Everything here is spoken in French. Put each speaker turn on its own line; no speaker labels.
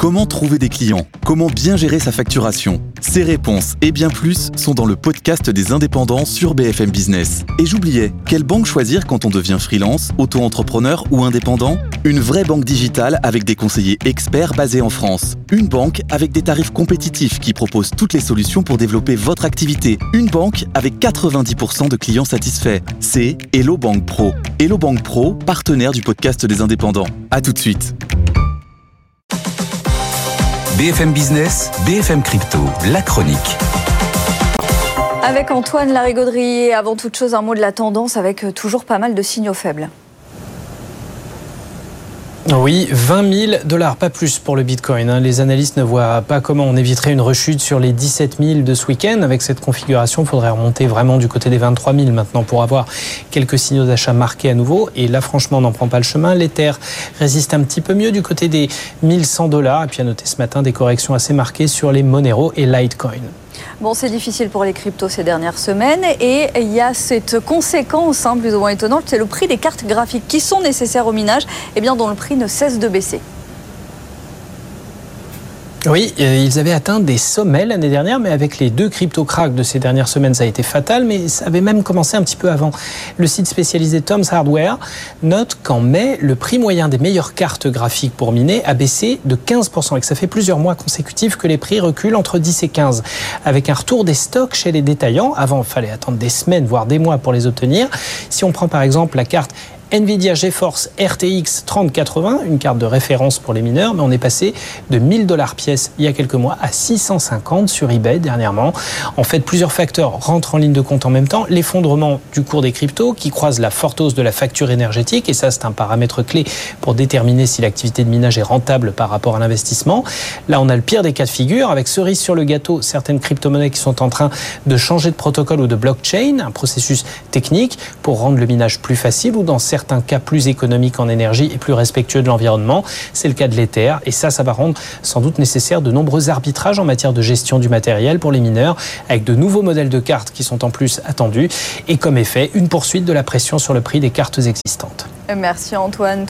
Comment trouver des clients? Comment bien gérer sa facturation? Ces réponses et bien plus sont dans le podcast des indépendants sur BFM Business. Et j'oubliais, quelle banque choisir quand on devient freelance, auto-entrepreneur ou indépendant? Une vraie banque digitale avec des conseillers experts basés en France. Une banque avec des tarifs compétitifs qui propose toutes les solutions pour développer votre activité. Une banque avec 90% de clients satisfaits. C'est Hello Bank Pro. Hello Bank Pro, partenaire du podcast des indépendants. À tout de suite.
BFM Business, BFM Crypto, la chronique.
Avec Antoine Larigauderie, avant toute chose, un mot de la tendance avec toujours pas mal de signaux faibles.
Oui, $20 000, pas plus pour le Bitcoin. Les analystes ne voient pas comment on éviterait une rechute sur les 17 000 de ce week-end. Avec cette configuration, il faudrait remonter vraiment du côté des 23 000 maintenant pour avoir quelques signaux d'achat marqués à nouveau. Et là, franchement, on n'en prend pas le chemin. L'Ether résiste un petit peu mieux du côté des $1 100. Et puis à noter ce matin des corrections assez marquées sur les Monero et Litecoin.
Bon, c'est difficile pour les cryptos ces dernières semaines et il y a cette conséquence plus ou moins étonnante, c'est le prix des cartes graphiques qui sont nécessaires au minage, dont le prix ne cesse de baisser.
Oui, ils avaient atteint des sommets l'année dernière, mais avec les 2 crypto-cracks de ces dernières semaines, ça a été fatal, mais ça avait même commencé un petit peu avant. Le site spécialisé Tom's Hardware note qu'en mai, le prix moyen des meilleures cartes graphiques pour miner a baissé de 15% et que ça fait plusieurs mois consécutifs que les prix reculent entre 10 et 15. Avec un retour des stocks chez les détaillants, avant il fallait attendre des semaines, voire des mois pour les obtenir. Si on prend par exemple la carte Nvidia GeForce RTX 3080, une carte de référence pour les mineurs, mais on est passé de $1 000 pièce il y a quelques mois à 650 sur eBay dernièrement. En fait, plusieurs facteurs rentrent en ligne de compte en même temps. L'effondrement du cours des cryptos qui croise la forte hausse de la facture énergétique, et ça c'est un paramètre clé pour déterminer si l'activité de minage est rentable par rapport à l'investissement. Là, on a le pire des cas de figure, avec cerise sur le gâteau, certaines crypto-monnaies qui sont en train de changer de protocole ou de blockchain, un processus technique pour rendre le minage plus facile ou dans certains cas plus économiques en énergie et plus respectueux de l'environnement. C'est le cas de l'Ether et ça va rendre sans doute nécessaire de nombreux arbitrages en matière de gestion du matériel pour les mineurs avec de nouveaux modèles de cartes qui sont en plus attendus et comme effet, une poursuite de la pression sur le prix des cartes existantes.
Merci Antoine.